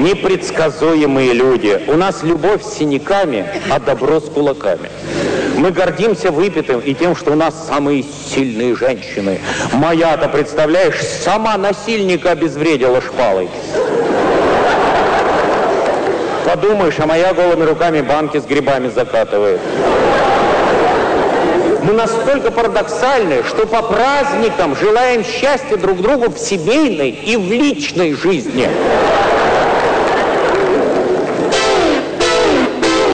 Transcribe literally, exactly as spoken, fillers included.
непредсказуемые люди. У нас любовь с синяками, а добро с кулаками. Мы гордимся выпитым и тем, что у нас самые сильные женщины. Моя-то, представляешь, сама насильника обезвредила шпалой. Подумаешь, а моя голыми руками банки с грибами закатывает. Мы настолько парадоксальны, что по праздникам желаем счастья друг другу в семейной и в личной жизни.